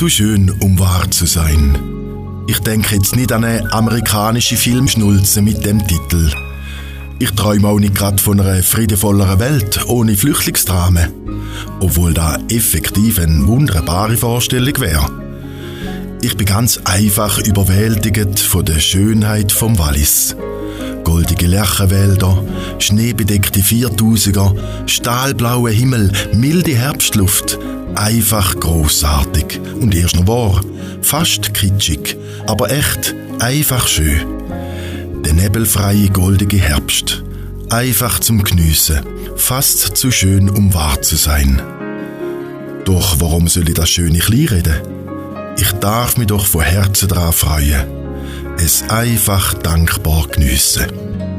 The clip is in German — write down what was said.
Zu schön, um wahr zu sein. Ich denke jetzt nicht an eine amerikanische Filmschnulze mit dem Titel. Ich träume auch nicht gerade von einer friedevolleren Welt ohne Flüchtlingsdramen. Obwohl da effektiv eine wunderbare Vorstellung wäre. Ich bin ganz einfach überwältigt von der Schönheit vom Wallis. Goldige Lärchenwälder, schneebedeckte Viertausiger, stahlblauer Himmel, milde Herbstluft. Einfach grossartig und erst noch wahr, fast kitschig, aber echt einfach schön. Der nebelfreie goldige Herbst, einfach zum Geniessen, fast zu schön, um wahr zu sein. Doch warum soll ich das Schöne kleinreden? Ich darf mich doch von Herzen daran freuen, es einfach dankbar geniessen.